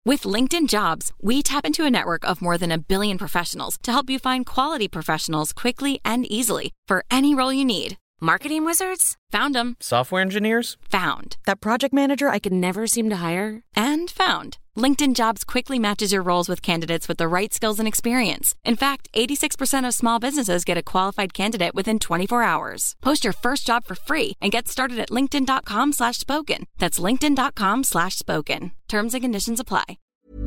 With LinkedIn Jobs, we tap into a network of more than 1 billion professionals to help you find quality professionals quickly and easily for any role you need. Marketing wizards? Found them. Software engineers? Found. That project manager I could never seem to hire? And found. LinkedIn Jobs quickly matches your roles with candidates with the right skills and experience. In fact, 86% of small businesses get a qualified candidate within 24 hours. Post your first job for free and get started at linkedin.com/spoken. That's linkedin.com/spoken. Terms and conditions apply.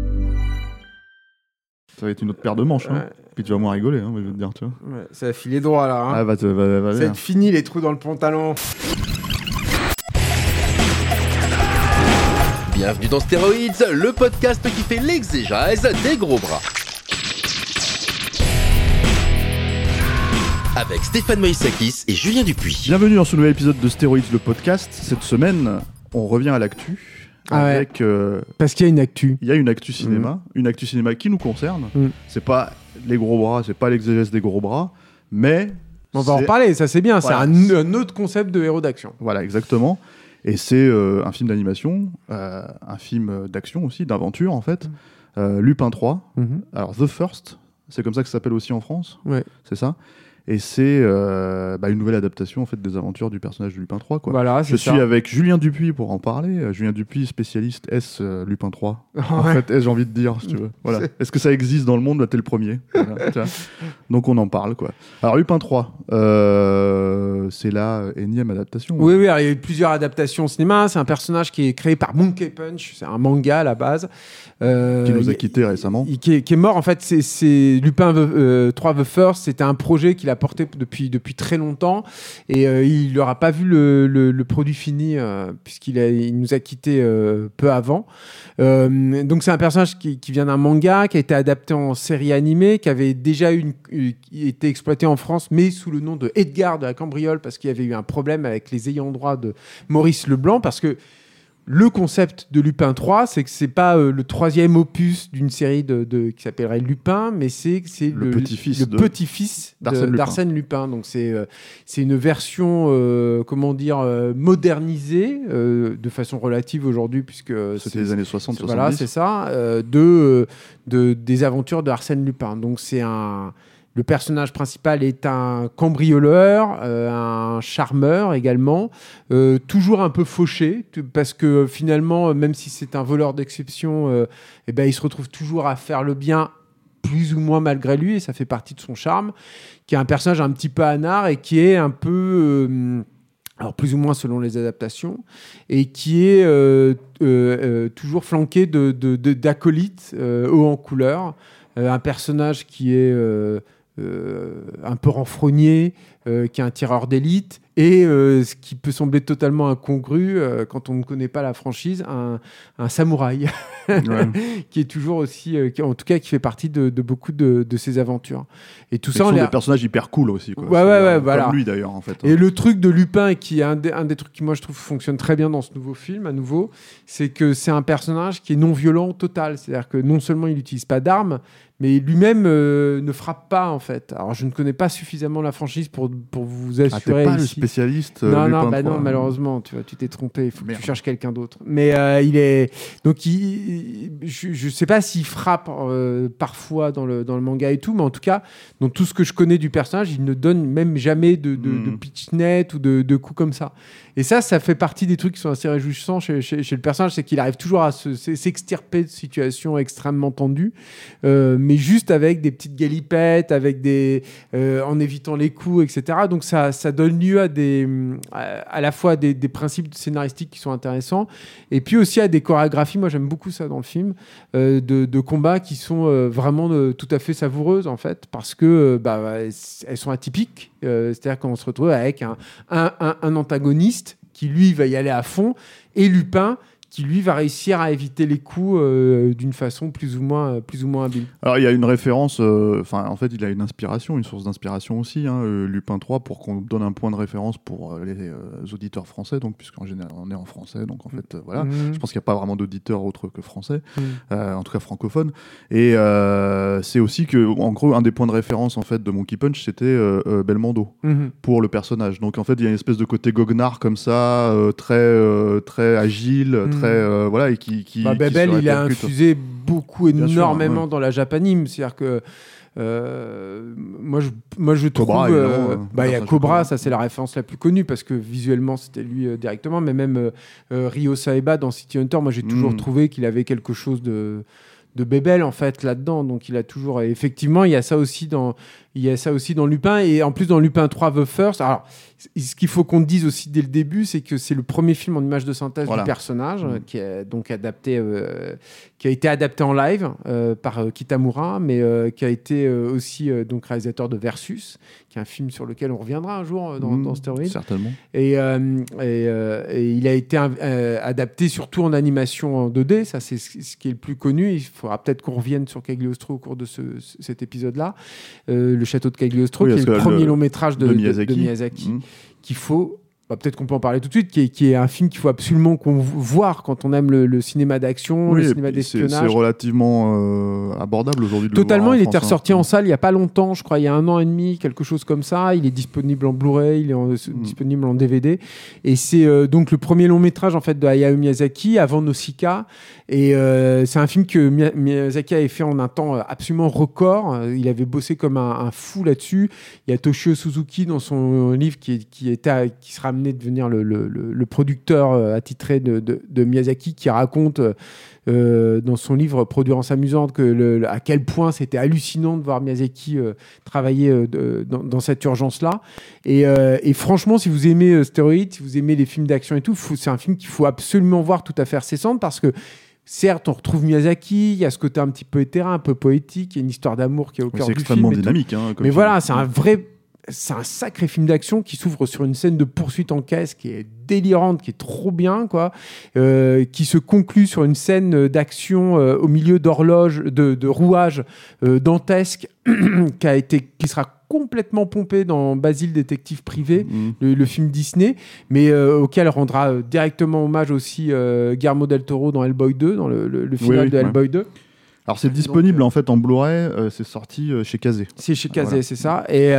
Ça va être une autre paire de manches. Hein. Ouais. Puis tu vas moins rigoler, hein, je vais te dire, tu vois. Ouais, ça va filer droit là. Hein. Ah, va ça va être fini les trous dans le pantalon. Bienvenue dans Stéroïdes, le podcast qui fait l'exégèse des gros bras. Avec Stéphane Moïsakis et Julien Dupuis. Bienvenue dans ce nouvel épisode de Stéroïdes, le podcast. Cette semaine, on revient à l'actu. Avec, parce qu'il y a une actu. Il y a une actu cinéma. Une actu cinéma qui nous concerne. C'est pas les gros bras, c'est pas l'exégèse des gros bras, mais... On va en reparler, ça c'est bien. Voilà. C'est un autre concept de héros d'action. Voilà, exactement. Et c'est un film d'animation, un film d'action aussi, d'aventure en fait. Lupin 3. Alors The First, c'est comme ça que ça s'appelle aussi en France. Ouais. C'est ça. Et c'est une nouvelle adaptation en fait des aventures du personnage de Lupin 3 quoi. Voilà, je suis avec Julien Dupuis pour en parler. Julien Dupuis, spécialiste S Lupin 3. En fait, S, j'ai envie de dire, si tu veux. Voilà. Est-ce que ça existe dans le monde? T'es le premier. Voilà. Donc on en parle quoi. Alors Lupin 3, c'est la énième adaptation. Oui, alors, il y a eu plusieurs adaptations au cinéma. C'est un personnage qui est créé par Monkey Punch. C'est un manga à la base. Qui nous a quittés récemment. Qui est mort en fait. C'est Lupin 3 The First. C'était un projet qu'il a porté depuis très longtemps et il n'aura pas vu le produit fini puisqu'il nous a quittés peu avant. Donc c'est un personnage qui vient d'un manga, qui a été adapté en série animée, qui avait déjà été exploité en France, mais sous le nom de Edgar de la Cambriole, parce qu'il y avait eu un problème avec les ayants droit de Maurice Leblanc, parce que le concept de Lupin 3, c'est que c'est pas le troisième opus d'une série qui s'appellerait Lupin, mais c'est le petit-fils d'Arsène Lupin. Donc c'est une version modernisée de façon relative aujourd'hui, puisque c'était les années 60-70. Voilà, c'est ça, des aventures d'Arsène Lupin. Donc le personnage principal est un cambrioleur, un charmeur également, toujours un peu fauché, parce que finalement, même si c'est un voleur d'exception, il se retrouve toujours à faire le bien, plus ou moins malgré lui, et ça fait partie de son charme, qui est un personnage un petit peu anard et qui est un peu... alors plus ou moins selon les adaptations, et qui est toujours flanqué d'acolytes hauts en couleur, un personnage qui est... un peu renfrogné, qui est un tireur d'élite, et ce qui peut sembler totalement incongru quand on ne connaît pas la franchise, un samouraï qui est toujours aussi, en tout cas qui fait partie de beaucoup de ses aventures. Et tout ça, sont des personnages hyper cool aussi, quoi. Ouais, voilà. Comme lui d'ailleurs en fait. Et le truc de Lupin, qui est un des trucs qui moi je trouve fonctionne très bien dans ce nouveau film, à nouveau, c'est que c'est un personnage qui est non violent total. C'est-à-dire que non seulement il n'utilise pas d'armes, mais lui-même ne frappe pas en fait. Alors je ne connais pas suffisamment la franchise pour vous assurer. T'es pas ici. Le spécialiste. Non, malheureusement, tu t'es trompé. Il faut que tu cherches quelqu'un d'autre. Mais il est donc je sais pas s'il frappe parfois dans le manga et tout, mais en tout cas dans tout ce que je connais du personnage, il ne donne même jamais de pitch net ou de coups comme ça. Et ça fait partie des trucs qui sont assez réjouissants chez le personnage, c'est qu'il arrive toujours à s'extirper de situations extrêmement tendues, mais juste avec des petites galipettes, en évitant les coups, etc. Donc ça donne lieu à la fois des principes scénaristiques qui sont intéressants, et puis aussi à des chorégraphies. Moi j'aime beaucoup ça dans le film, de combats qui sont vraiment tout à fait savoureuses en fait, parce que elles sont atypiques. C'est-à-dire qu'on se retrouve avec un antagoniste qui lui va y aller à fond, et Lupin qui lui va réussir à éviter les coups d'une façon plus ou moins habile. Alors il y a une référence, en fait il a une inspiration, une source d'inspiration aussi, Lupin 3, pour qu'on donne un point de référence pour les auditeurs français, donc puisqu'en général on est en français, donc en fait voilà, je pense qu'il n'y a pas vraiment d'auditeurs autres que français, en tout cas francophones, et c'est aussi que en gros un des points de référence en fait de Monkey Punch c'était Belmondo pour le personnage, donc en fait il y a une espèce de côté goguenard comme ça, très agile, très voilà, et qui Babel, il a infusé énormément dans la japanime, c'est-à-dire que moi je trouve il y a Cobra, ça c'est la référence la plus connue parce que visuellement c'était lui directement, mais même Ryo Saeba dans City Hunter, moi j'ai toujours trouvé qu'il avait quelque chose de Babel en fait là-dedans, donc il a toujours, effectivement il y a ça aussi dans Lupin, et en plus dans Lupin 3 The First. Alors ce qu'il faut qu'on dise aussi dès le début, c'est que c'est le premier film en image de synthèse du personnage qui est donc adapté, qui a été adapté en live par Kitamura, mais qui a été aussi donc réalisateur de Versus, qui est un film sur lequel on reviendra un jour dans Stéroïde. Certainement. Et il a été adapté surtout en animation en 2D, ça c'est ce qui est le plus connu. Il faudra peut-être qu'on revienne sur Cagliostro au cours de cet épisode-là. Le château de Cagliostro, qui est le premier long métrage de Miyazaki, qu'il faut... peut-être qu'on peut en parler tout de suite, qui est un film qu'il faut absolument voir quand on aime le cinéma d'action, le cinéma d'espionnage. C'est relativement abordable aujourd'hui. Totalement, il était ressorti en salle il n'y a pas longtemps, je crois, il y a 1 an et demi, quelque chose comme ça. Il est disponible en Blu-ray, il est disponible en DVD. Et c'est donc le premier long métrage en fait, de Hayao Miyazaki, avant Nausicaa. Et c'est un film que Miyazaki avait fait en un temps absolument record. Il avait bossé comme un fou là-dessus. Il y a Toshio Suzuki dans son livre qui sera amené de devenir le producteur attitré de Miyazaki, qui raconte dans son livre Produire amusante à quel point c'était hallucinant de voir Miyazaki travailler dans cette urgence-là. Et franchement, si vous aimez Stéroïde, si vous aimez les films d'action et tout, c'est un film qu'il faut absolument voir tout à fait incessante, parce que certes, on retrouve Miyazaki, il y a ce côté un petit peu éthéré, un peu poétique, il y a une histoire d'amour qui est au cœur du film. C'est extrêmement dynamique. Mais voilà, c'est un sacré film d'action qui s'ouvre sur une scène de poursuite en caisse qui est délirante, qui est trop bien, quoi, qui se conclut sur une scène d'action au milieu d'horloges, de rouages dantesques, qui sera complètement pompé dans Basile détective privé, le film Disney, mais auquel rendra directement hommage aussi Guillermo del Toro dans Hellboy 2, dans le final de Hellboy 2. Alors c'est disponible en fait en Blu-ray, c'est sorti chez Kazé. C'est chez Kazé, c'est ça. Et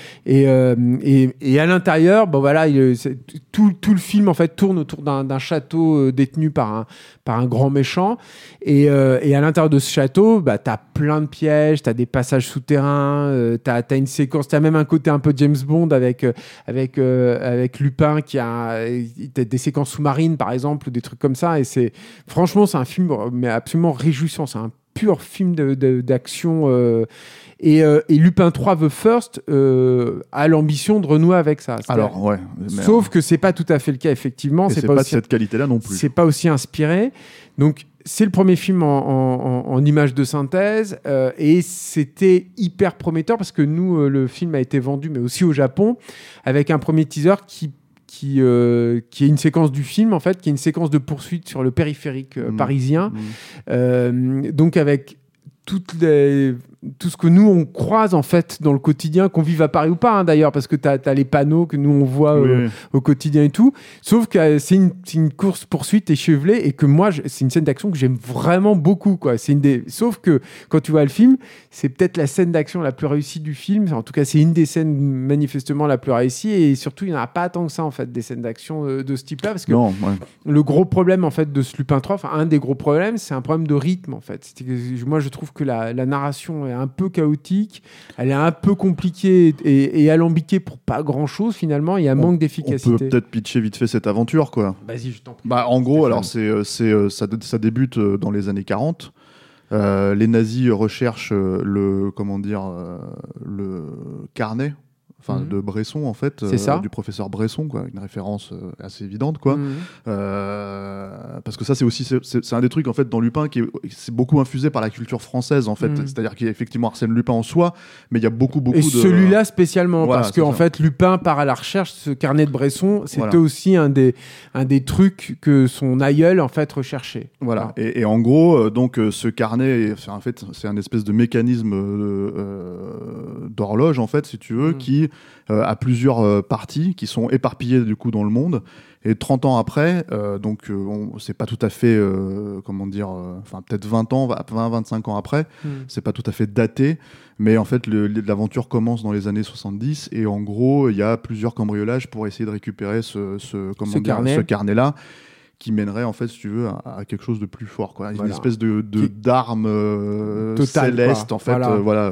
à l'intérieur, tout le film en fait tourne autour d'un château détenu par un grand méchant. Et à l'intérieur de ce château, t'as plein de pièges, t'as des passages souterrains, t'as une séquence, t'as même un côté un peu James Bond avec Lupin qui a des séquences sous-marines par exemple, ou des trucs comme ça. Et franchement, c'est un film mais absolument réjouissant. C'est un pur film d'action. Et Lupin 3 The First a l'ambition de renouer avec ça. Alors, ouais. Sauf que c'est pas tout à fait le cas, effectivement. C'est pas de cette qualité-là non plus. C'est pas aussi inspiré. Donc, c'est le premier film en image de synthèse et c'était hyper prometteur parce que nous, le film a été vendu, mais aussi au Japon, avec un premier teaser qui est une séquence du film, en fait, qui est une séquence de poursuite sur le périphérique parisien. Donc, avec tout ce que nous on croise en fait dans le quotidien, qu'on vive à Paris ou pas d'ailleurs, parce que t'as les panneaux que nous on voit au quotidien et tout, sauf que c'est une course poursuite échevelée et que moi c'est une scène d'action que j'aime vraiment beaucoup, quoi. Sauf que quand tu vois le film, c'est peut-être la scène d'action la plus réussie du film, en tout cas c'est une des scènes manifestement la plus réussie, et surtout il n'y en a pas tant que ça en fait des scènes d'action de ce type là, parce que le gros problème en fait de ce Lupin 3, un des gros problèmes, c'est un problème de rythme en fait. Moi je trouve que la narration est un peu chaotique, elle est un peu compliquée et alambiquée pour pas grand chose finalement, il y a un manque d'efficacité. On peut peut-être pitcher vite fait cette aventure, quoi. Vas-y, je t'en prie. En gros, alors ça débute dans les années 40. Les nazis recherchent le carnet de Bresson, en fait, du professeur Bresson, quoi, une référence assez évidente, quoi. Parce que ça, c'est un des trucs, en fait, dans Lupin c'est beaucoup infusé par la culture française, en fait. C'est-à-dire qu'il y a effectivement Arsène Lupin en soi, mais il y a beaucoup et de... celui-là spécialement, parce qu'en fait, Lupin part à la recherche, ce carnet de Bresson, c'était aussi un des trucs que son aïeul, en fait, recherchait. Voilà. Et en gros, donc, ce carnet, en fait, c'est un espèce de mécanisme d'horloge, en fait, si tu veux, qui a plusieurs parties qui sont éparpillées du coup dans le monde, et 30 ans après, c'est pas tout à fait peut-être 20-25 ans après, c'est pas tout à fait daté, mais en fait l'aventure commence dans les années 70, et en gros il y a plusieurs cambriolages pour essayer de récupérer ce carnet-là, qui mènerait en fait, si tu veux, à quelque chose de plus fort, quoi. Une espèce d'arme céleste, quoi. En fait, voilà.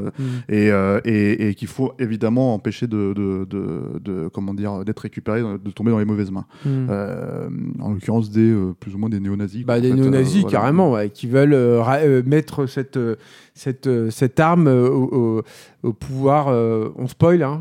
Et qu'il faut évidemment empêcher comment dire, d'être récupéré, de tomber dans les mauvaises mains. En l'occurrence plus ou moins des néo-nazis. Des néo-nazis carrément, qui veulent mettre cette arme au pouvoir. On spoil, hein.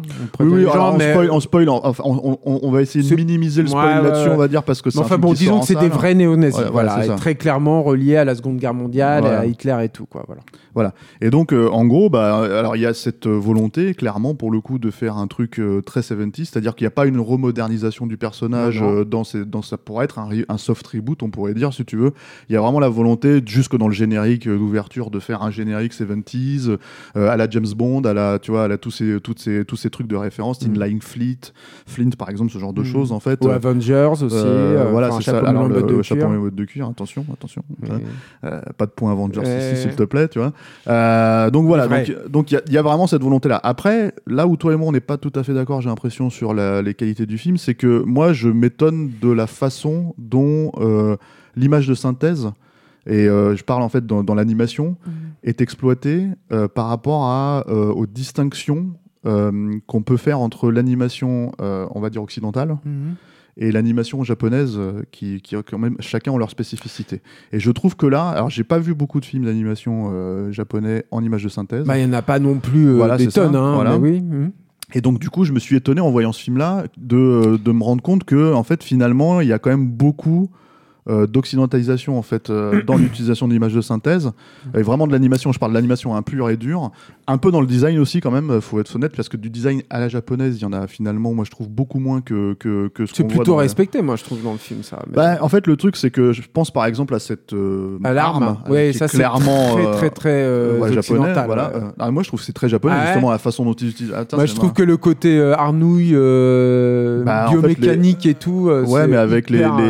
On spoil. On va essayer de minimiser le spoil là-dessus, on va dire, parce que c'est disons que c'est des vrais néo-nazis, très clairement reliés à la Seconde Guerre mondiale, à Hitler et tout, quoi. Voilà. Et donc, en gros, alors il y a cette volonté, clairement, pour le coup, de faire un truc très 70s, c'est-à-dire qu'il n'y a pas une remodernisation du personnage dans ça pourrait être un soft reboot, on pourrait dire, si tu veux. Il y a vraiment la volonté, jusque dans le générique d'ouverture, de faire un générique 70s, à la James Bond, tous ces trucs de référence, Inline Flint, par exemple, ce genre de choses, en fait. Ou Avengers aussi. C'est ça. Alors, le chapeau et bottes de cuir, attention. Pas de point Avengers ici, s'il te plaît, tu vois. Donc voilà, donc il y a vraiment cette volonté-là. Après, là où toi et moi on n'est pas tout à fait d'accord, j'ai l'impression, sur les qualités du film, c'est que moi je m'étonne de la façon dont l'image de synthèse, et je parle en fait dans l'animation, est exploitée par rapport aux distinctions qu'on peut faire entre l'animation, on va dire occidentale, et l'animation japonaise, qui quand même chacun ont leur spécificité. Et je trouve que là, alors j'ai pas vu beaucoup de films d'animation japonais en image de synthèse. Il y en a pas non plus des tonnes, hein, mais oui. Et donc du coup, je me suis étonné en voyant ce film-là de me rendre compte que en fait finalement, il y a quand même beaucoup d'occidentalisation en fait dans l'utilisation de l'image de synthèse, et vraiment de l'animation. Je parle de l'animation pure et dure, un peu dans le design aussi quand même, faut être honnête, parce que du design à la japonaise il y en a finalement, moi je trouve beaucoup moins que ce qu'on voit. C'est plutôt respecté, moi je trouve, dans le film, ça. En fait le truc c'est que je pense par exemple à cette arme, ça c'est clairement très japonais, voilà. Moi je trouve que c'est très japonais, justement, la façon dont ils utilisent. Je trouve que le côté arnouille biomécanique en fait, et tout, mais avec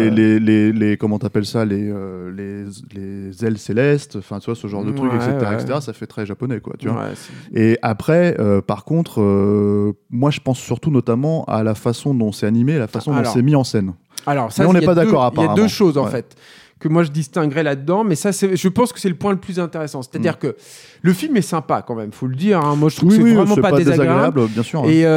les comment t'appelles ça, les ailes célestes, enfin tu vois, ce genre de trucs, etc., ça fait très japonais, quoi, tu vois. Et après, par contre, moi je pense surtout notamment à la façon dont c'est animé, la façon dont c'est mis en scène. Alors ça, mais on n'est pas d'accord, apparemment. Il y a deux choses en fait que moi je distinguerais là-dedans, mais ça, je pense que c'est le point le plus intéressant. C'est-à-dire que le film est sympa quand même, faut le dire, hein. Moi je trouve que c'est vraiment pas désagréable, bien sûr. Et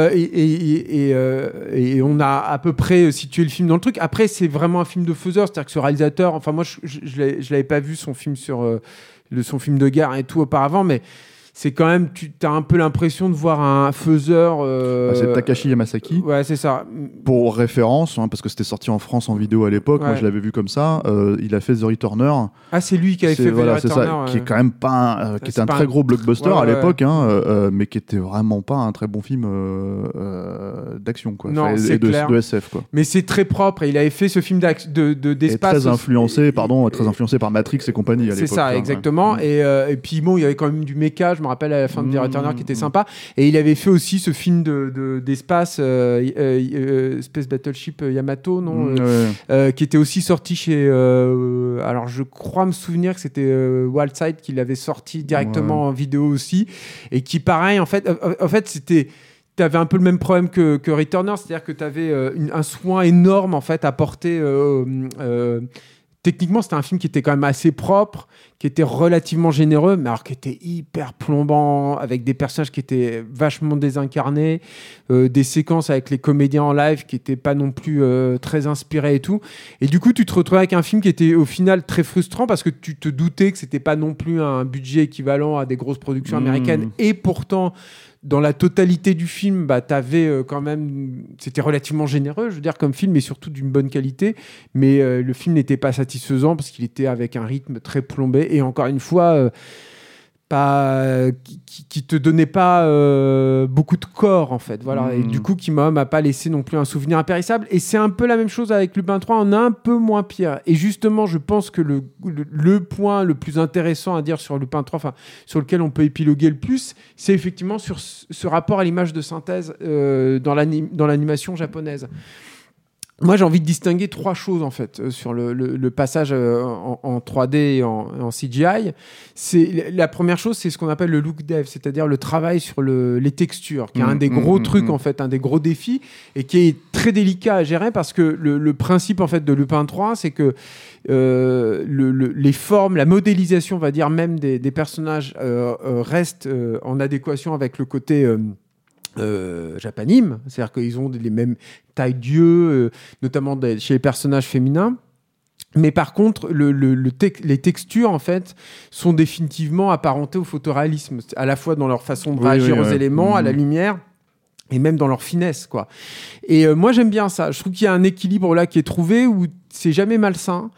on a à peu près situé le film dans le truc. Après, c'est vraiment un film de faiseur, c'est-à-dire que ce réalisateur, enfin moi je l'avais pas vu son film son film de guerre et tout auparavant, mais c'est quand même, tu as un peu l'impression de voir un faiseur. C'est Takashi Yamasaki. Ouais, c'est ça. Pour référence, parce que c'était sorti en France en vidéo à l'époque, moi je l'avais vu comme ça. Il a fait The Returner. Ah, c'est lui qui avait fait The Returner. C'est ça, qui est quand même pas qui était un très gros blockbuster à l'époque, mais qui était vraiment pas un très bon film d'action, quoi. Non, c'est clair. De SF, quoi. Mais c'est très propre, et il avait fait ce film d'espace. Très influencé par Matrix et compagnie à l'époque. C'est ça, exactement. Et puis bon, il y avait quand même du méca, je me rappelle, à la fin de The Returner, qui était sympa. Et il avait fait aussi ce film d'espace, Space Battleship Yamato, qui était aussi sorti chez... alors, je crois me souvenir que c'était Wildside qui l'avait sorti directement en vidéo aussi. Et qui, pareil, en fait c'était... Tu avais un peu le même problème que Returner, c'est-à-dire que tu avais un soin énorme, en fait, à porter... Techniquement, c'était un film qui était quand même assez propre, qui était relativement généreux, mais alors qui était hyper plombant, avec des personnages qui étaient vachement désincarnés, des séquences avec les comédiens en live qui n'étaient pas non plus très inspirés et tout. Et du coup, tu te retrouvais avec un film qui était au final très frustrant, parce que tu te doutais que c'était pas non plus un budget équivalent à des grosses productions américaines, et pourtant... Dans la totalité du film, t'avais quand même... C'était relativement généreux, je veux dire, comme film, et surtout d'une bonne qualité. Mais le film n'était pas satisfaisant parce qu'il était avec un rythme très plombé. Et encore une fois... qui te donnait pas beaucoup de corps, en fait, voilà. Et du coup qui m'a pas laissé non plus un souvenir impérissable. Et c'est un peu la même chose avec Lupin 3, en un peu moins pire. Et justement, je pense que le point le plus intéressant à dire sur Lupin 3, enfin sur lequel on peut épiloguer le plus, c'est effectivement sur ce rapport à l'image de synthèse dans l'animation japonaise. moi, j'ai envie de distinguer 3 choses en fait sur le passage en 3D et en CGI. La première chose, c'est ce qu'on appelle le look dev, c'est-à-dire le travail sur les textures, qui est un des gros trucs en fait, un des gros défis et qui est très délicat à gérer parce que le principe en fait de Lupin 3, c'est que les formes, la modélisation, on va dire même des personnages restent en adéquation avec le côté japanime, c'est-à-dire qu'ils ont les mêmes tailles d'yeux, notamment chez les personnages féminins. Mais par contre, les textures, en fait, sont définitivement apparentées au photoréalisme, à la fois dans leur façon de réagir aux éléments, à la lumière, et même dans leur finesse, quoi. Et moi, j'aime bien ça. Je trouve qu'il y a un équilibre là qui est trouvé où c'est jamais malsain.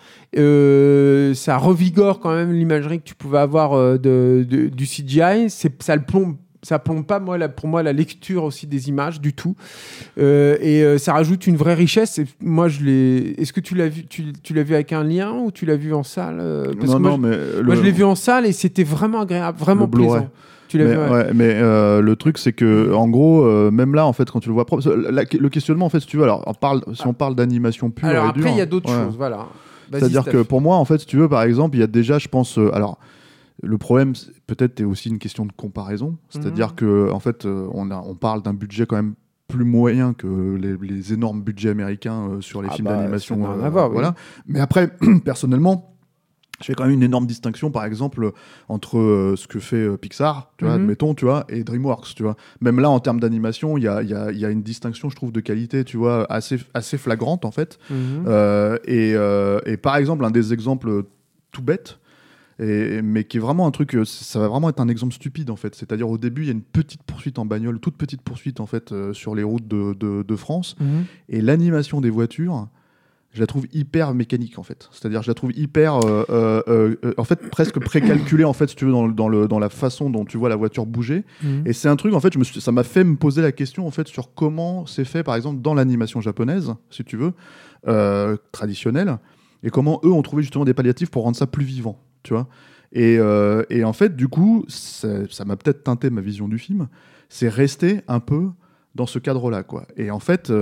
Ça revigore quand même l'imagerie que tu pouvais avoir du CGI. Ça plombe pas pour moi la lecture aussi des images du tout, et ça rajoute une vraie richesse. Et moi est-ce que tu l'as vu, tu l'as vu avec un lien ou tu l'as vu en salle? Moi je l'ai vu en salle et c'était vraiment agréable, vraiment plaisant. Tu l'as vu, mais le truc c'est que en gros même là en fait quand tu le vois propre, le questionnement en fait si tu veux, alors si on parle d'animation pure, alors et après dure, il y a d'autres choses, voilà. C'est-à-dire que pour moi en fait si tu veux par exemple il y a déjà je pense alors le problème, peut-être, est aussi une question de comparaison. C'est-à-dire que, en fait, on parle d'un budget quand même plus moyen que les énormes budgets américains sur les films d'animation. Voilà. Mais après, personnellement, je fais quand même une énorme distinction, par exemple, entre ce que fait Pixar, tu vois, admettons, tu vois, et DreamWorks, tu vois. Même là, en termes d'animation, il y a une distinction, je trouve, de qualité, tu vois, assez flagrante, en fait. Et par exemple, un des exemples tout bêtes, mais qui est vraiment un truc, ça va vraiment être un exemple stupide en fait. C'est-à-dire au début il y a une petite poursuite en bagnole, toute petite poursuite en fait sur les routes de France, et l'animation des voitures, je la trouve hyper mécanique en fait. C'est-à-dire je la trouve hyper, en fait presque précalculée en fait si tu veux dans la façon dont tu vois la voiture bouger. Et c'est un truc en fait, ça m'a fait me poser la question en fait sur comment c'est fait par exemple dans l'animation japonaise, si tu veux, traditionnelle, et comment eux ont trouvé justement des palliatifs pour rendre ça plus vivant. Tu vois, et en fait du coup ça m'a peut-être teinté ma vision du film, c'est rester un peu dans ce cadre-là, quoi. Et en fait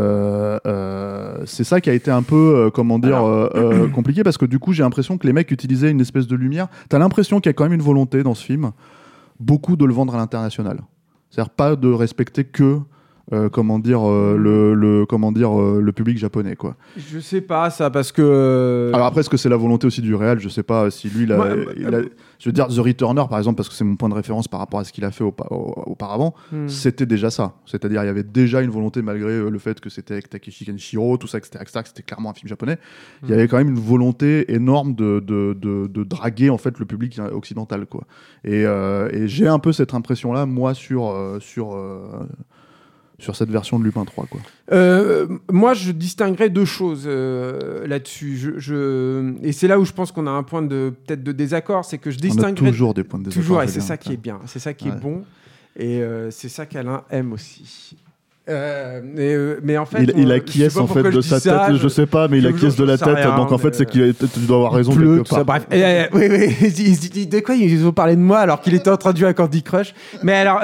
c'est ça qui a été un peu compliqué, parce que du coup j'ai l'impression que les mecs utilisaient une espèce de lumière. T'as l'impression qu'il y a quand même une volonté dans ce film beaucoup de le vendre à l'international, c'est-à-dire pas de respecter que le public japonais, quoi. Je sais pas ça, parce que alors après, est-ce que c'est la volonté aussi du réal? Je sais pas si lui je veux dire, The Returner par exemple, parce que c'est mon point de référence par rapport à ce qu'il a fait auparavant, c'était déjà ça, c'est-à-dire il y avait déjà une volonté, malgré le fait que c'était avec Takeshi Kenshiro, tout ça, etc., que c'était clairement un film japonais, il y avait quand même une volonté énorme de draguer en fait le public occidental, quoi. Et j'ai un peu cette impression là moi sur cette version de Lupin 3, quoi. Moi, je distinguerais 2 choses là-dessus. Et c'est là où je pense qu'on a un point peut-être de désaccord, c'est que je distinguerais... On a toujours des points de désaccord. Toujours, et c'est ça qui est bien, c'est ça qui est bon, et c'est ça qu'Alain aime aussi. Mais en fait, il acquiesce en fait de sa tête, je sais pas, mais il acquiesce de la tête, donc en fait c'est tu dois avoir raison quelque part. Bref, oui, il se dit de quoi ils ont parlé de moi alors qu'il était en train de jouer à Candy Crush. Mais alors,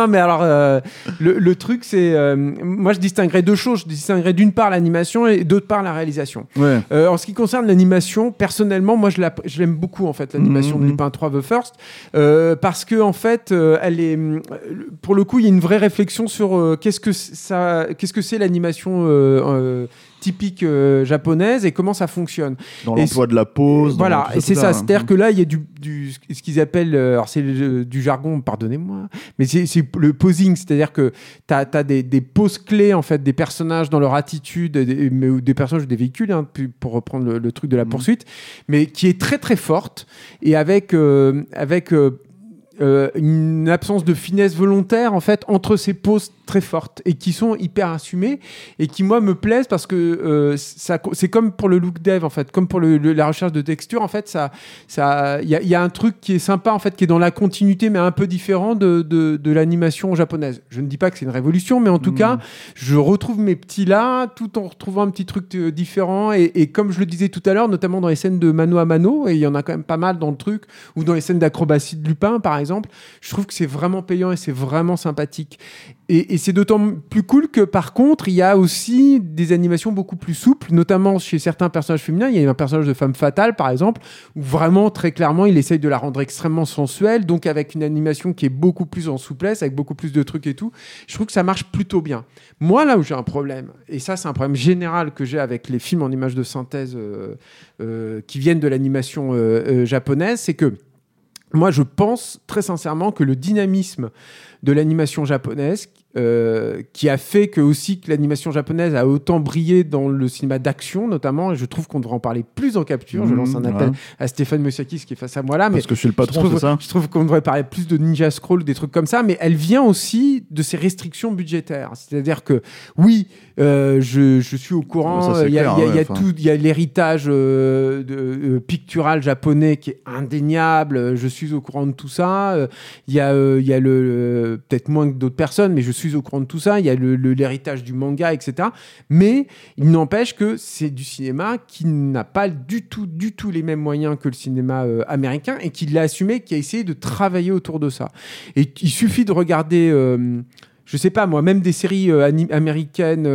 le truc c'est, moi je distinguerais 2 choses. Je distinguerais d'une part l'animation et d'autre part la réalisation. Ouais. En ce qui concerne l'animation, personnellement, moi je l'aime beaucoup en fait, l'animation de Lupin 3 The First, parce que en fait, elle est, pour le coup, il y a une vraie réflexion sur qu'est-ce que c'est l'animation typique japonaise et comment ça fonctionne. Dans l'emploi de la pose. Voilà, et c'est ça. C'est-à-dire que là, il y a ce qu'ils appellent, alors c'est du jargon, pardonnez-moi, mais c'est le posing, c'est-à-dire que t'as des poses clés en fait des personnages dans leur attitude, des personnages ou des véhicules, hein, pour reprendre le truc de la poursuite, mais qui est très très forte et avec une absence de finesse volontaire en fait entre ces poses très fortes et qui sont hyper assumées et qui moi me plaisent parce que c'est comme pour le look dev en fait, comme pour la recherche de texture en fait, il y a un truc qui est sympa en fait, qui est dans la continuité mais un peu différent de l'animation japonaise. Je ne dis pas que c'est une révolution, mais en tout cas je retrouve mes petits là tout en retrouvant un petit truc différent et comme je le disais tout à l'heure, notamment dans les scènes de mano à mano, et il y en a quand même pas mal dans le truc, ou dans les scènes d'acrobatie de Lupin par exemple, exemple, je trouve que c'est vraiment payant et c'est vraiment sympathique. Et c'est d'autant plus cool que, par contre, il y a aussi des animations beaucoup plus souples, notamment chez certains personnages féminins. Il y a un personnage de femme fatale, par exemple, où vraiment, très clairement, il essaye de la rendre extrêmement sensuelle, donc avec une animation qui est beaucoup plus en souplesse, avec beaucoup plus de trucs et tout. Je trouve que ça marche plutôt bien. Moi, là où j'ai un problème, et ça, c'est un problème général que j'ai avec les films en images de synthèse qui viennent de l'animation japonaise, c'est que moi, je pense très sincèrement que le dynamisme de l'animation japonaise, qui a fait que l'animation japonaise a autant brillé dans le cinéma d'action, notamment, et je trouve qu'on devrait en parler plus en capture. Je lance un appel à Stéphane Moustakis qui est face à moi là. Parce que je suis le patron, c'est ça ? Je trouve qu'on devrait parler plus de Ninja Scroll, des trucs comme ça, mais elle vient aussi de ces restrictions budgétaires. C'est-à-dire que, oui, je suis au courant, il y a l'héritage pictural japonais qui est indéniable, je suis au courant de tout ça, il y a peut-être moins que d'autres personnes, mais je suis au courant de tout ça, il y a l'héritage du manga, etc. Mais il n'empêche que c'est du cinéma qui n'a pas du tout les mêmes moyens que le cinéma américain et qui l'a assumé, qui a essayé de travailler autour de ça. Et il suffit de regarder... je sais pas moi, même des séries américaines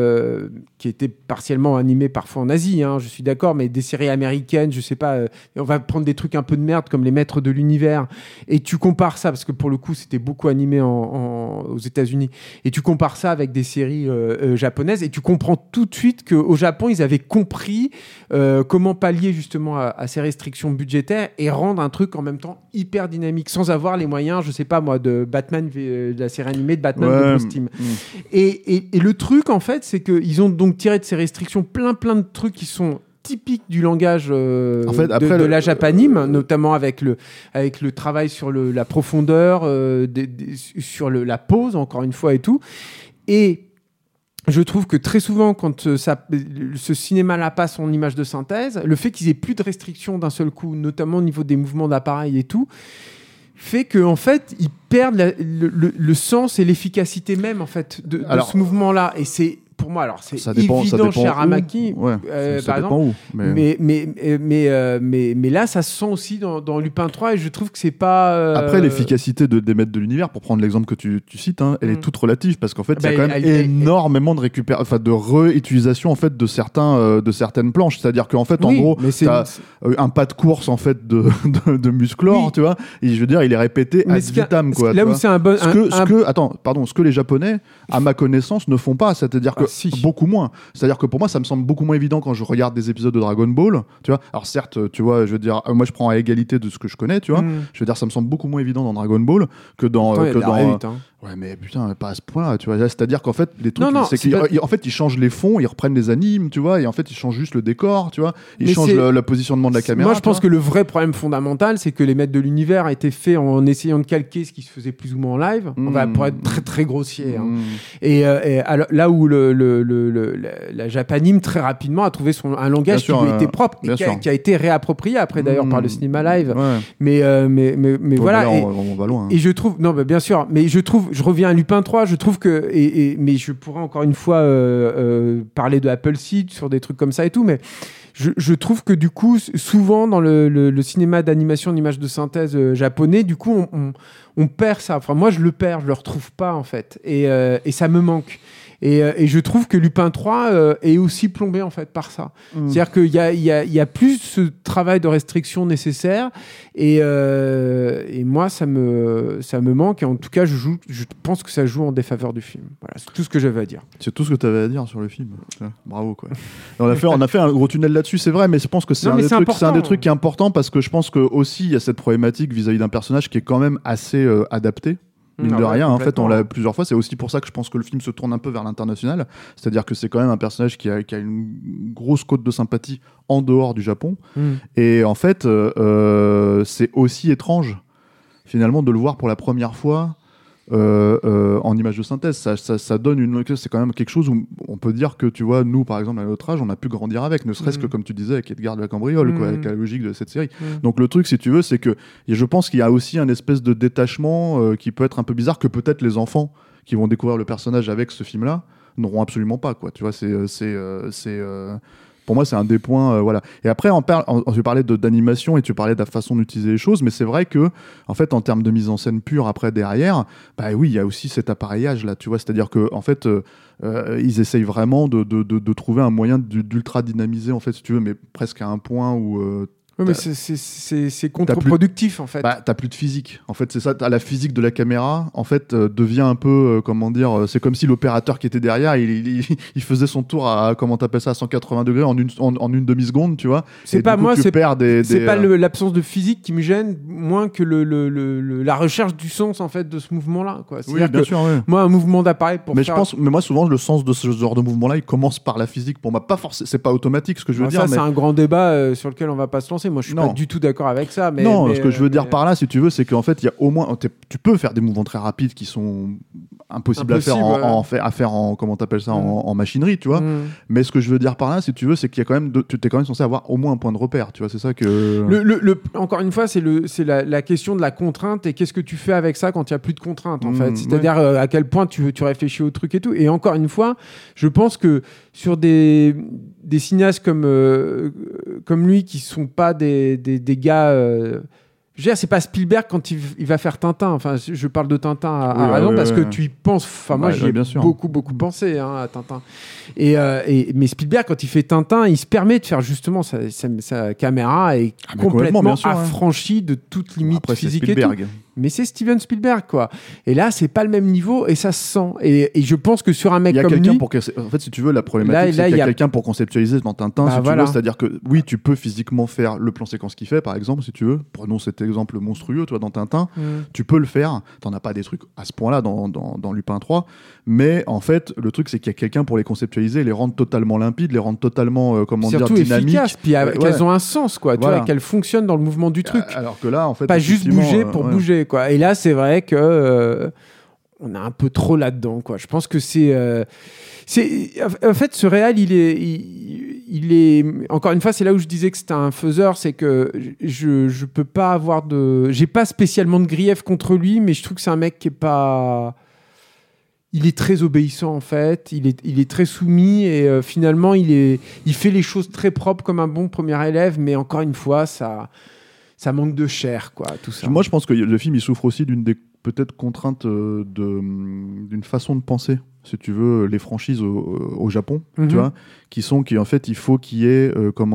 qui étaient partiellement animées parfois en Asie, hein, je suis d'accord, mais des séries américaines, je sais pas, on va prendre des trucs un peu de merde comme Les Maîtres de l'Univers, et tu compares ça, parce que pour le coup c'était beaucoup animé aux États-Unis, et tu compares ça avec des séries japonaises, et tu comprends tout de suite qu'au Japon ils avaient compris comment pallier justement à ces restrictions budgétaires et rendre un truc en même temps hyper dynamique, sans avoir les moyens, je sais pas moi, de Batman, de la série animée de Batman de Bruce Timm. Et le truc en fait, c'est qu'ils ont donc tiré de ces restrictions plein de trucs qui sont typiques du langage en fait, de la japanime, notamment avec le travail sur la profondeur, sur la pose encore une fois et tout. Et je trouve que très souvent, quand ce cinéma-là passe en image de synthèse, le fait qu'ils aient plus de restrictions d'un seul coup, notamment au niveau des mouvements d'appareil et tout, fait qu'en fait, ils perdent le sens et l'efficacité même en fait, de ce mouvement-là. Et c'est, pour moi, alors c'est évident chez Aramaki, par exemple. Mais là, ça se sent aussi dans Lupin 3 et je trouve que c'est pas... Après, l'efficacité des Maîtres de l'Univers, pour prendre l'exemple que tu cites, hein, elle est toute relative parce qu'en fait, il y a quand même énormément de réutilisation en fait, de certaines planches. C'est-à-dire qu'en fait, en gros, t'as un pas de course en fait, de Musclor, tu vois, et je veux dire, il est répété ad vitam. Quoi, là où c'est un bon... Ce que les Japonais, à ma connaissance, ne font pas. C'est-à-dire que beaucoup moins. C'est-à-dire que pour moi, ça me semble beaucoup moins évident quand je regarde des épisodes de Dragon Ball, tu vois. Alors certes, tu vois, je veux dire, moi je prends à égalité de ce que je connais, tu vois. Je veux dire, ça me semble beaucoup moins évident dans Dragon Ball que dans... Ouais, mais putain, pas à ce point-là, tu vois. C'est-à-dire qu'en fait, les trucs, en fait, ils changent les fonds, ils reprennent les animes, tu vois, et en fait, ils changent juste le décor, tu vois. Ils changent le positionnement de la caméra. Moi, je pense que le vrai problème fondamental, c'est que les Maîtres de l'Univers a été fait en essayant de calquer ce qui se faisait plus ou moins en live, pour être très, très grossier. Hein. Et alors, là où la Japanime, très rapidement, a trouvé un langage qui lui était propre, et qui a été réapproprié après, d'ailleurs, par le cinéma live. Ouais. Mais voilà. Là, on va loin. Et je trouve... Non, bien sûr, mais je reviens à Lupin 3, je trouve que... mais je pourrais encore une fois parler de Appleseed sur des trucs comme ça et tout, mais je trouve que du coup, souvent dans le cinéma d'animation, d'image de synthèse japonais, du coup, on perd ça. Enfin, moi, je le perds, je le retrouve pas, en fait. Et ça me manque. Et je trouve que Lupin 3 est aussi plombé en fait par ça. C'est-à-dire qu'il y a plus ce travail de restriction nécessaire et moi ça me manque et en tout cas je pense que ça joue en défaveur du film. Voilà, c'est tout ce que j'avais à dire. C'est tout ce que tu avais à dire sur le film. Bravo quoi. On a fait un gros tunnel là-dessus, c'est vrai, mais je pense que c'est un des trucs qui est important parce que je pense que aussi il y a cette problématique vis-à-vis d'un personnage qui est quand même assez adapté. Mine de rien, en fait, on l'a plusieurs fois. C'est aussi pour ça que je pense que le film se tourne un peu vers l'international. C'est-à-dire que c'est quand même un personnage qui a une grosse cote de sympathie en dehors du Japon. Et en fait, c'est aussi étrange, finalement, de le voir pour la première fois en image de synthèse. Ça donne c'est quand même quelque chose où on peut dire que, tu vois, nous, par exemple, à notre âge, on a pu grandir avec, ne serait-ce que, comme tu disais, avec Edgar de la Cambriole, quoi, avec la logique de cette série. Donc, le truc, si tu veux, c'est que je pense qu'il y a aussi un espèce de détachement qui peut être un peu bizarre, que peut-être les enfants qui vont découvrir le personnage avec ce film-là n'auront absolument pas, quoi. Tu vois, pour moi, c'est un des points. Voilà. Et après, tu parlais d'animation et tu parlais de la façon d'utiliser les choses, mais c'est vrai que, en fait, en termes de mise en scène pure, après, derrière, bah oui, il y a aussi cet appareillage là, tu vois. C'est-à-dire que, en fait, ils essayent vraiment de trouver un moyen d'ultra dynamiser, en fait, si tu veux, mais presque à un point où Oui, mais c'est contre-productif en fait. Bah, t'as plus de physique. En fait, c'est ça. La physique de la caméra, en fait, devient un peu, comment dire, c'est comme si l'opérateur qui était derrière, il faisait son tour à, comment t'appelles ça, à 180 degrés en une demi-seconde, tu vois. C'est pas moi, c'est pas des l'absence de physique qui me gêne, moins que la recherche du sens en fait de ce mouvement-là, quoi. Oui, bien sûr. Oui. Moi, un mouvement d'appareil pour. Mais moi, souvent, le sens de ce genre de mouvement-là, il commence par la physique. Pour moi, pas forcément, c'est pas automatique, ce que je veux dire. Ça, c'est un grand débat sur lequel on va pas se lancer. Moi, je suis pas du tout d'accord avec ça. Mais, ce que je veux dire par là, si tu veux, c'est qu'en fait, il y a au moins, tu peux faire des mouvements très rapides qui sont impossibles à faire en comment t'appelles ça, en machinerie, tu vois. Mais ce que je veux dire par là, si tu veux, c'est qu'il y a quand même, tu es quand même censé avoir au moins un point de repère, tu vois. C'est ça que. Encore une fois, c'est la question de la contrainte et qu'est-ce que tu fais avec ça quand il y a plus de contraintes, en fait. C'est-à-dire à quel point tu réfléchis au truc et tout. Et encore une fois, je pense que sur des cinéastes comme lui qui sont pas des gars. Je veux dire, c'est pas Spielberg quand il va faire Tintin. Enfin, je parle de Tintin à raison parce que tu y penses. Enfin, moi, j'y ai beaucoup pensé à Tintin. Mais Spielberg, quand il fait Tintin, il se permet de faire justement sa caméra est complètement affranchie de toute limite après, physique et tout. Mais c'est Steven Spielberg, quoi. Et là, c'est pas le même niveau et ça se sent. Et je pense que sur un mec comme lui... En fait, si tu veux, la problématique, c'est qu'il y a quelqu'un pour conceptualiser dans Tintin, si tu veux. C'est-à-dire que, oui, tu peux physiquement faire le plan séquence qu'il fait, par exemple, si tu veux. Prenons cet exemple monstrueux, toi, dans Tintin. Tu peux le faire. T'en as pas des trucs à ce point-là dans Lupin 3. Mais en fait, le truc, c'est qu'il y a quelqu'un pour les conceptualiser, les rendre totalement limpides, les rendre totalement, surtout dynamiques. Efficaces, puis qu'elles ont un sens, quoi. Tu vois, qu'elles fonctionnent dans le mouvement du truc. Alors que là, en fait... Pas juste bouger pour bouger, quoi. Et là, c'est vrai que on a un peu trop là-dedans, quoi. Je pense que c'est en fait, ce réal, il est encore une fois, c'est là où je disais que c'était un faiseur, c'est que je peux pas avoir j'ai pas spécialement de grief contre lui, mais je trouve que c'est un mec qui est pas... Il est très obéissant, en fait. Il est très soumis et finalement, il fait les choses très propres comme un bon premier élève, mais encore une fois, ça manque de chair, quoi, tout ça. Moi, je pense que le film, il souffre aussi d'une des peut-être contraintes d'une façon de penser, si tu veux, les franchises au Japon, tu vois, en fait, il faut qu'il y ait,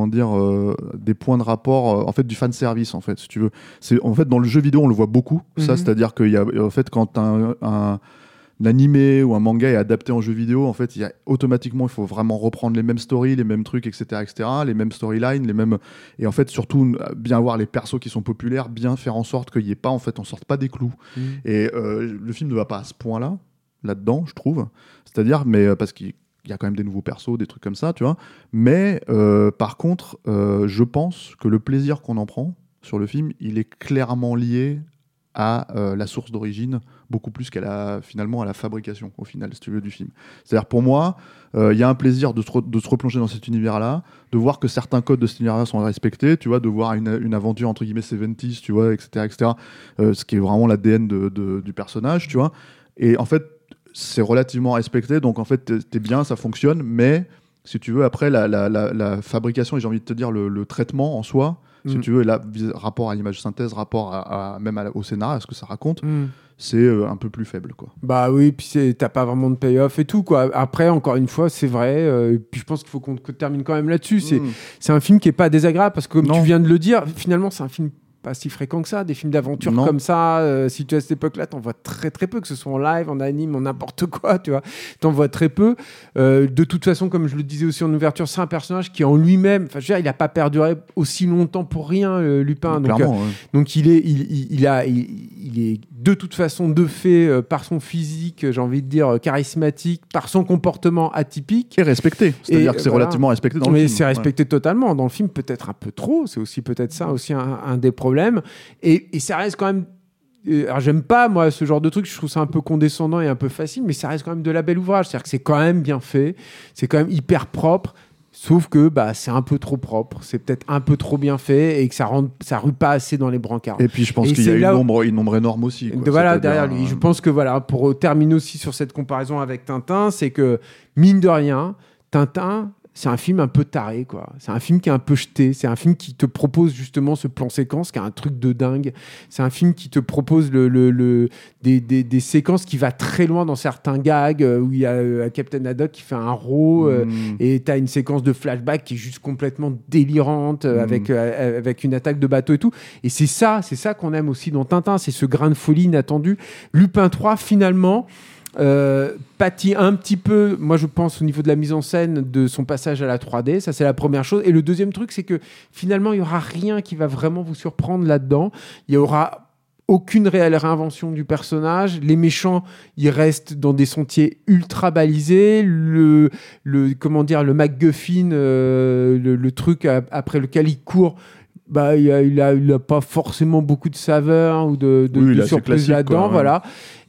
des points de rapport, en fait, du fan service, en fait, si tu veux. En fait, dans le jeu vidéo, on le voit beaucoup, ça, c'est-à-dire qu'il y a, en fait, quand un animé ou un manga est adapté en jeu vidéo, en fait, automatiquement, il faut vraiment reprendre les mêmes stories, les mêmes trucs, etc., les mêmes storylines, et en fait, surtout, bien voir les persos qui sont populaires, bien faire en sorte qu'il y ait pas, en fait, on sorte pas des clous. Et le film ne va pas à ce point-là, là-dedans, je trouve. C'est-à-dire, mais parce qu'il y a quand même des nouveaux persos, des trucs comme ça, tu vois. Mais par contre, je pense que le plaisir qu'on en prend sur le film, il est clairement lié à la source d'origine, beaucoup plus finalement à la fabrication, au final, si tu veux, du film. C'est-à-dire, pour moi, il y a un plaisir de se replonger dans cet univers-là, de voir que certains codes de cet univers-là sont respectés, tu vois, de voir une aventure, entre guillemets, 70s, tu vois, etc., ce qui est vraiment l'ADN du personnage, tu vois. Et en fait, c'est relativement respecté, donc en fait, t'es bien, ça fonctionne, mais, si tu veux, après, la fabrication, et j'ai envie de te dire, le traitement en soi, si tu veux, là, rapport à l'image synthèse, rapport même au scénario, à ce que ça raconte, c'est un peu plus faible, quoi. Bah oui, puis t'as pas vraiment de payoff et tout, quoi. Après, encore une fois, c'est vrai, puis je pense qu'il faut qu'on termine quand même là-dessus. C'est un film qui est pas désagréable, parce que comme tu viens de le dire, finalement, c'est un film pas si fréquent que ça, des films d'aventure comme ça, si tu es à cette époque-là, t'en vois très très peu, que ce soit en live, en anime, en n'importe quoi, tu vois, t'en vois très peu. De toute façon, comme je le disais aussi en ouverture, c'est un personnage qui en lui-même, enfin je veux dire, il a pas perduré aussi longtemps pour rien, Lupin, donc il est de toute façon de fait, par son physique, j'ai envie de dire charismatique, par son comportement atypique. Et respecté, c'est-à-dire que c'est relativement respecté dans le film. Mais c'est respecté totalement, dans le film peut-être un peu trop, c'est aussi peut-être ça aussi un des problèmes. Et ça reste quand même... Alors j'aime pas moi ce genre de truc, je trouve ça un peu condescendant et un peu facile, mais ça reste quand même de la belle ouvrage, c'est-à-dire que c'est quand même bien fait, c'est quand même hyper propre, sauf que c'est un peu trop propre, c'est peut-être un peu trop bien fait et que ça rue pas assez dans les brancards. Et puis je pense qu'il y a une ombre énorme aussi, quoi. Voilà, derrière lui. Je pense que voilà, pour terminer aussi sur cette comparaison avec Tintin, c'est que mine de rien, Tintin, c'est un film un peu taré, quoi. C'est un film qui est un peu jeté. C'est un film qui te propose justement ce plan séquence qui est un truc de dingue. C'est un film qui te propose des séquences qui va très loin dans certains gags où il y a Captain Haddock qui fait un row et t'as une séquence de flashback qui est juste complètement délirante avec une attaque de bateau et tout. Et c'est ça qu'on aime aussi dans Tintin. C'est ce grain de folie inattendu. Lupin 3, finalement... pâtit un petit peu, moi je pense, au niveau de la mise en scène de son passage à la 3D. Ça, c'est la première chose. Et le deuxième truc, c'est que finalement, il n'y aura rien qui va vraiment vous surprendre là-dedans. Il n'y aura aucune réelle réinvention du personnage. Les méchants, ils restent dans des sentiers ultra balisés. Le MacGuffin, le truc après lequel il court, il a pas forcément beaucoup de saveur ou de surprise là-dedans, voilà.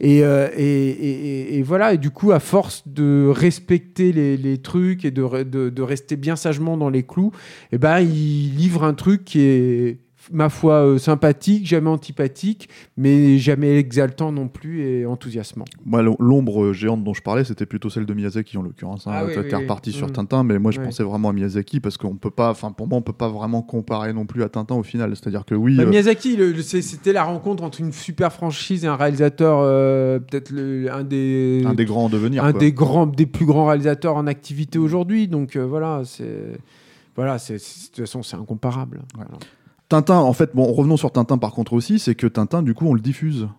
Et voilà. Et du coup, à force de respecter les trucs et de rester bien sagement dans les clous, il livre un truc qui est, ma foi, sympathique, jamais antipathique, mais jamais exaltant non plus et enthousiasmant. Moi, l'ombre géante dont je parlais, c'était plutôt celle de Miyazaki en l'occurrence. T'es reparti sur Tintin, mais moi je pensais vraiment à Miyazaki parce qu'on peut pas, pour moi, on peut pas vraiment comparer non plus à Tintin au final. C'est-à-dire que oui. Miyazaki, c'était la rencontre entre une super franchise et un réalisateur, peut-être un des grands en devenir, des plus grands réalisateurs en activité aujourd'hui. Donc voilà, de toute façon, c'est incomparable. Voilà. Tintin, en fait, revenons sur Tintin par contre aussi, c'est que Tintin, du coup, on le diffuse.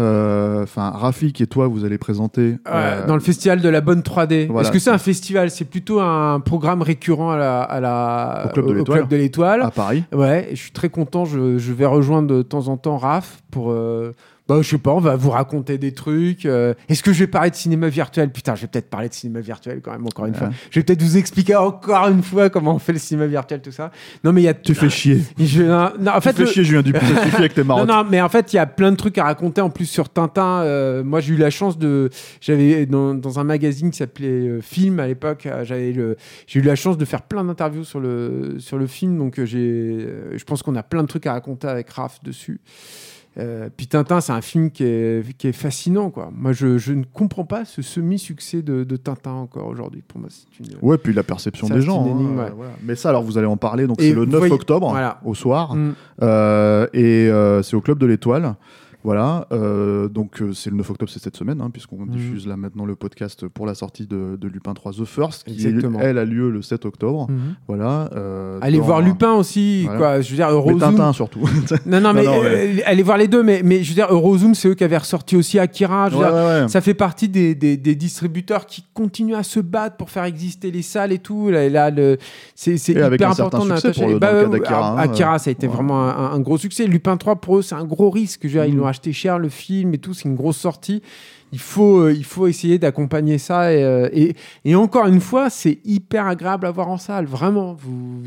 Rafik et toi, vous allez présenter... dans le festival de la bonne 3D. Voilà. Est-ce que c'est un festival ? C'est plutôt un programme récurrent au Club de l'Étoile. À Paris. Ouais, je suis très content. Je vais rejoindre de temps en temps Raph pour... je sais pas, on va vous raconter des trucs. Est-ce que je vais parler de cinéma virtuel ? Putain, je vais peut-être parler de cinéma virtuel quand même, encore une fois. Je vais peut-être vous expliquer encore une fois comment on fait le cinéma virtuel, tout ça. Non, mais il y a... Tu fais chier. En fait, tu fais chier, Julien Dupuis. Ça suffit avec tes marottes. Non, mais en fait, il y a plein de trucs à raconter en plus sur Tintin. Moi, j'ai eu la chance j'avais dans un magazine qui s'appelait Film à l'époque, j'ai eu la chance de faire plein d'interviews sur le film. Donc, je pense qu'on a plein de trucs à raconter avec Raph dessus. Puis Tintin, c'est un film qui est fascinant, quoi. Moi, je ne comprends pas ce semi-succès de Tintin encore aujourd'hui. Pour moi, c'est une... Ouais, puis la perception des gens. Voilà. Mais ça, alors, vous allez en parler. Donc, c'est le 9 octobre, au soir. C'est au Club de l'Étoile. Voilà, donc c'est le 9 octobre, c'est cette semaine, puisqu'on diffuse là maintenant le podcast pour la sortie de Lupin 3 The First, qui elle a lieu le 7 octobre. Voilà. Allez voir Lupin aussi, voilà. Quoi. Je veux dire, Eurozoom. Mais Tintin surtout. non, mais allez voir les deux, mais je veux dire, Eurozoom, c'est eux qui avaient ressorti aussi Akira. Ça fait partie des distributeurs qui continuent à se battre pour faire exister les salles et tout. C'est hyper important d'attacher. Pour le cas d'Akira. Akira, ça a été vraiment un gros succès. Lupin 3, pour eux, c'est un gros risque. Ils l'ont acheté cher, le film et tout, c'est une grosse sortie. Il faut essayer d'accompagner ça et encore une fois, c'est hyper agréable à voir en salle, vraiment.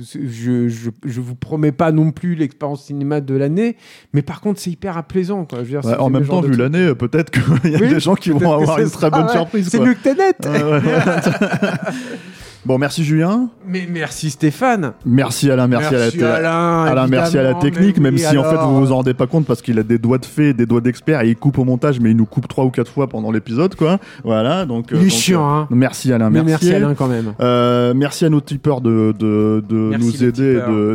Je vous promets pas non plus l'expérience cinéma de l'année, mais par contre, c'est hyper apaisant, quoi. Je veux dire, en même temps, vu l'année, peut-être qu'il y a des gens qui vont avoir une très bonne surprise. C'est mieux que Tenet. Bon, merci Julien. Mais merci Stéphane. Merci Alain, merci à la technique, même si en fait vous vous en rendez pas compte parce qu'il a des doigts de fée, des doigts d'expert et il coupe au montage, mais il nous coupe 3 ou 4 fois pendant l'épisode, quoi. Voilà, donc. Il est chiant, hein. Merci Alain, merci Alain quand même. Merci à nos tipeurs de nous aider,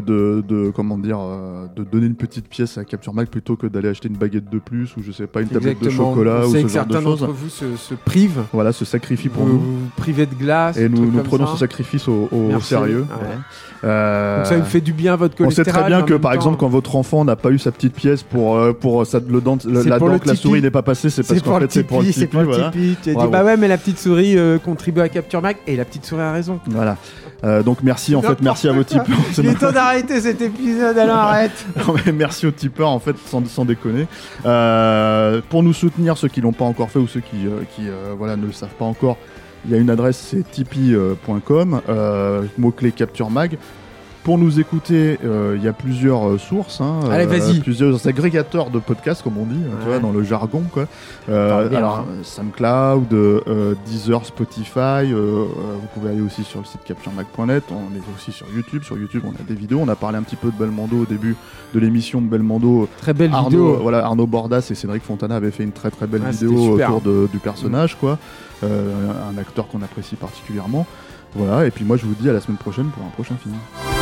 de donner une petite pièce à Capture Mag plutôt que d'aller acheter une baguette de plus ou je sais pas une tablette de chocolat ou ce genre de choses. Certains d'entre vous se privent. Voilà, se sacrifient pour nous. Vous privez de glace. Et nous prenons ce sacrifice au sérieux. Voilà. Donc ça vous fait du bien à votre cholestérol. On sait très bien que par exemple quand votre enfant n'a pas eu sa petite pièce pour la dent que la souris n'est pas passée, c'est parce qu'en fait c'est pour le Tipeee. Voilà. Tu as dit bah ouais mais la petite souris contribue à Capture Mag et la petite souris a raison. Voilà. Donc merci merci à vos tipeurs. Il est temps d'arrêter cet épisode, Alain, arrête. Non, mais merci aux tipeurs en fait sans déconner. Pour nous soutenir, ceux qui l'ont pas encore fait ou ceux qui ne le savent pas encore. Il y a une adresse, c'est tipeee.com, mot-clé Capture Mag. Pour nous écouter, il y a plusieurs sources, allez, vas-y. Plusieurs agrégateurs de podcasts, comme on dit, tu vois, dans le jargon, quoi. Alors, SoundCloud, Deezer, Spotify. Vous pouvez aller aussi sur le site capturemag.net. On est aussi sur YouTube. Sur YouTube, on a des vidéos. On a parlé un petit peu de Belmondo au début de l'émission de Belmondo. Très belle vidéo. Voilà, Arnaud Bordas et Cédric Fontana avaient fait une très très belle vidéo autour du personnage, quoi. Un acteur qu'on apprécie particulièrement. Voilà, et puis moi je vous dis à la semaine prochaine pour un prochain film.